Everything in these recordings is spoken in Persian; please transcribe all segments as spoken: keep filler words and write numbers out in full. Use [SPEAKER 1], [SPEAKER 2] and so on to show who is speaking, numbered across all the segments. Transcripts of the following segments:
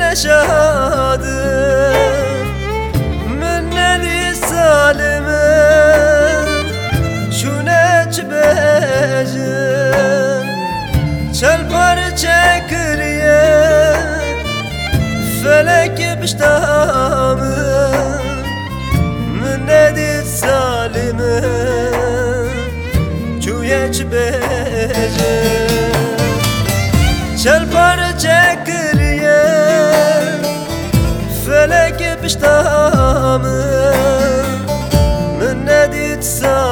[SPEAKER 1] نشادم من ندی سالمم شونه چه بجم چل پارچه کریه فلک بشتامم من ندی سالمم چویه چه بجم چل پارچه کریه فلک بشتامم من ندید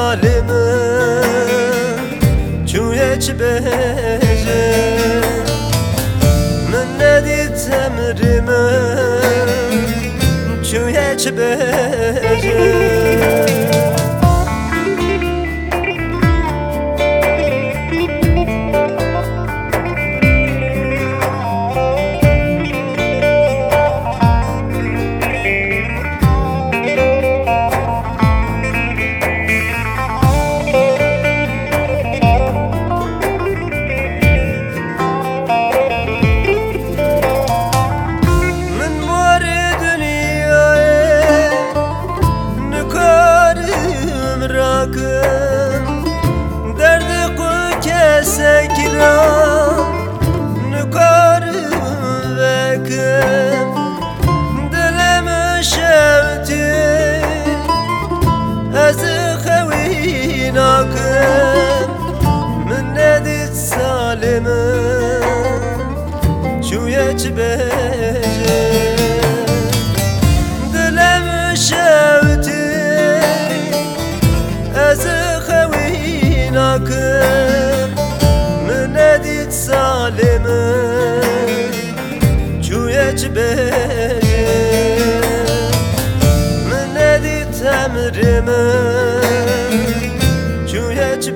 [SPEAKER 1] سالمم چویه چه بجم من ندید تمرمم چویه چه بجم درد قو کسکرم نکارم وکم دلم شوتی از خوی ناکم من ندید سالمم چویه چه بجم دلم شوتی از خوی ناکم من ندید سالمم چویه چه بجم من ندید تمرمم چویه چه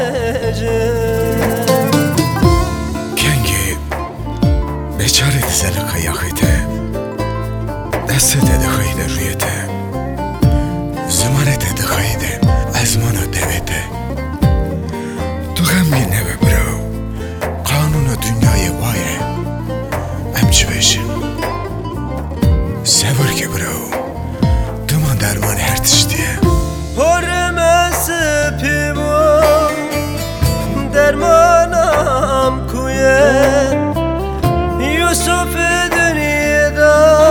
[SPEAKER 1] بجم
[SPEAKER 2] کنگی بیچاره دزل قیاقیده دست دخویده رویده زمانت دخویده از منو دویده تو غمگی نبه برو قانون دنیای وایه ام چه بشم سبر که برو دومان درمان هر تشتیه
[SPEAKER 1] پرم سپی بو درمانم کویه یوسف دنیدا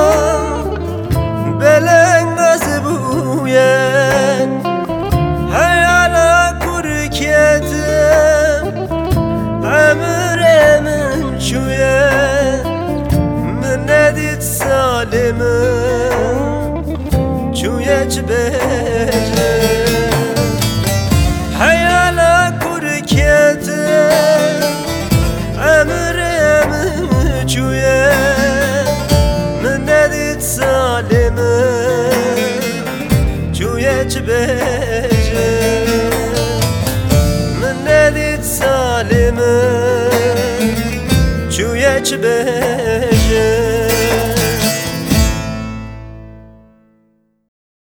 [SPEAKER 1] بلنگ از بویه سالمم چویه چه بجم حیالا کرکتم عمرم چویه من ندید سالمم چویه چه بجم من ندید سالمم چویه چه بجم